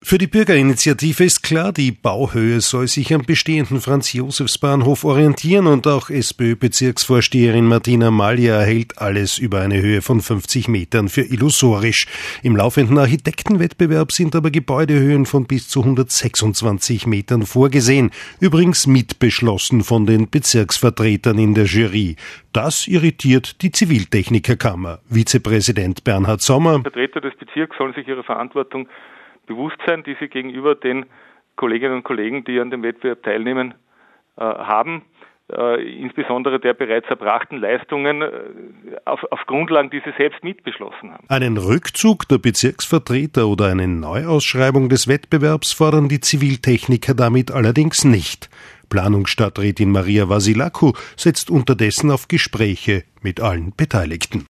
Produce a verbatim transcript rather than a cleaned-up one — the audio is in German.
Für die Bürgerinitiative ist klar, die Bauhöhe soll sich am bestehenden Franz-Josefs-Bahnhof orientieren und auch SPÖ-Bezirksvorsteherin Martina Malja hält alles über eine Höhe von fünfzig Metern für illusorisch. Im laufenden Architektenwettbewerb sind aber Gebäudehöhen von bis zu hundertsechsundzwanzig Metern vorgesehen, übrigens mitbeschlossen von den Bezirksvertretern in der Jury. Das irritiert die Ziviltechnikerkammer. Vizepräsident Bernhard Sommer. Vertreter des Bezirks sollen sich ihrer Verantwortung bewusst sein, die sie gegenüber den Kolleginnen und Kollegen, die an dem Wettbewerb teilnehmen, äh, haben, äh, insbesondere der bereits erbrachten Leistungen äh, auf, auf Grundlagen, die sie selbst mitbeschlossen haben. Einen Rückzug der Bezirksvertreter oder eine Neuausschreibung des Wettbewerbs fordern die Ziviltechniker damit allerdings nicht. Planungsstadträtin Maria Vasilaku setzt unterdessen auf Gespräche mit allen Beteiligten.